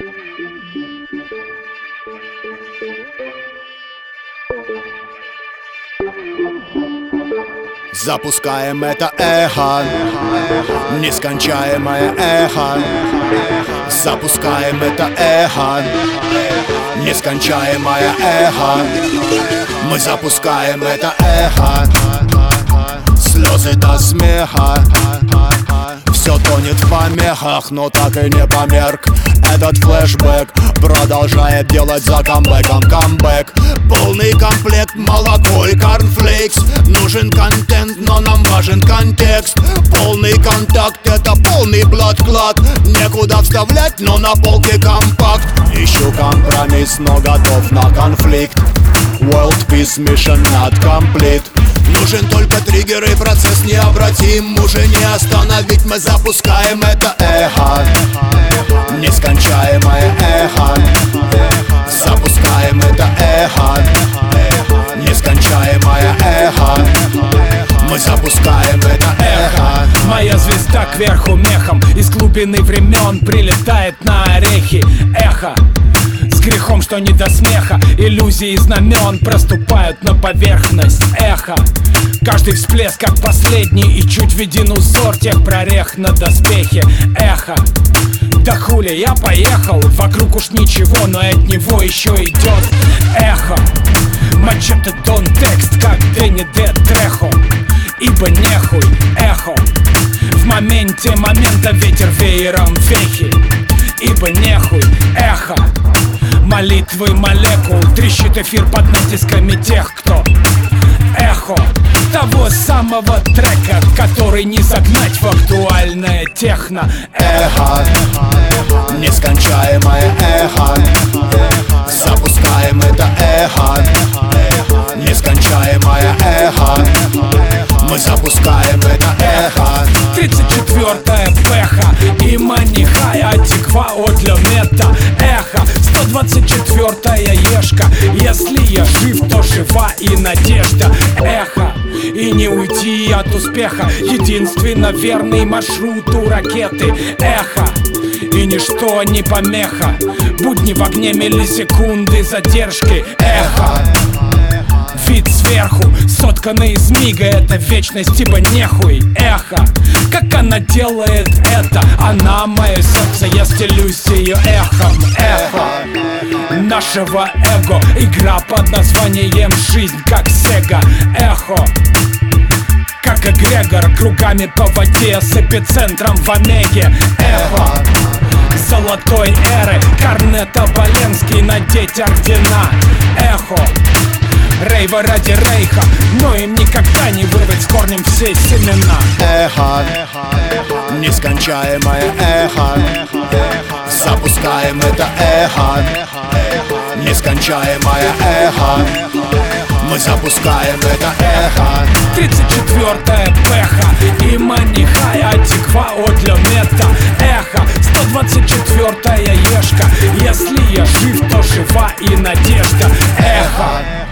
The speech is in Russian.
Запускаем это эхо, нескончаемое эхо. Запускаем это эхо, нескончаемое эхо. Мы запускаем это эхо, слезы до смеха. Все тонет в помехах, но так и не померк. Этот флешбэк продолжает делать за камбэком камбэк. Полный комплект, молоко и корнфлейкс. Нужен контент, но нам важен контекст. Полный контакт, это полный блат-клад. Некуда вставлять, но на полке компакт. Ищу компромисс, но готов на конфликт. World Peace Mission not complete. Нужен только триггер и процесс необратим. Уже не остановить, мы запускаем это эхо, нескончаемое эхо. Запускаем это эхо, нескончаемое эхо. Мы запускаем это эхо. Моя звезда кверху мехом из глубины времен прилетает на орехи. Эхо с грехом, что не до смеха. Иллюзии знамен проступают на поверхность. Эхо, каждый всплеск как последний, и чуть виден узор тех прорех на доспехе. Эхо, да хули, я поехал. Вокруг уж ничего, но от него еще идет эхо. Мачете тон текст, как Дэнни Де Трехо. Ибо нехуй, эхо. В моменте момента ветер веером вехи. Ибо нехуй, эхо. Молитвы молекул, трещит эфир под натисками тех, кто эхо того самого трека, который не загнать в актуальное техно. Эхо, нескончаемое эхо. Запускаем это эхо, нескончаемое эхо. Мы запускаем это эхо. 34-я пеха и манихая тиква от лемета. Эхо, 124-я ешка. Если я жив, то жива и надежда. Эхо, и не уйти от успеха. Единственно верный маршрут у ракеты. Эхо, и ничто не помеха. Будни в огне миллисекунды задержки. Эхо, вид сверху, сотканный из мига. Это вечность, ибо нехуй. Эхо, как она делает это? Она мое сердце, я стелюсь ее эхом. Эхо нашего эго, игра под названием жизнь, как Сега. Эхо, как эгрегор, кругами по воде с эпицентром в Омеге. Эхо золотой эры, Корнета Боленский надеть ордена. Эхо рейва ради рейха, но им никогда не вырвать с корнем все семена. Эхо, нескончаемое эхо. Запускаем это эхо, нескончаемое эхо. Мы запускаем это эхо. 34-я пеха и манихая тиква от лемета. Эхо, 124-я ешка. Если я жив, то жива и надежда. Эхо.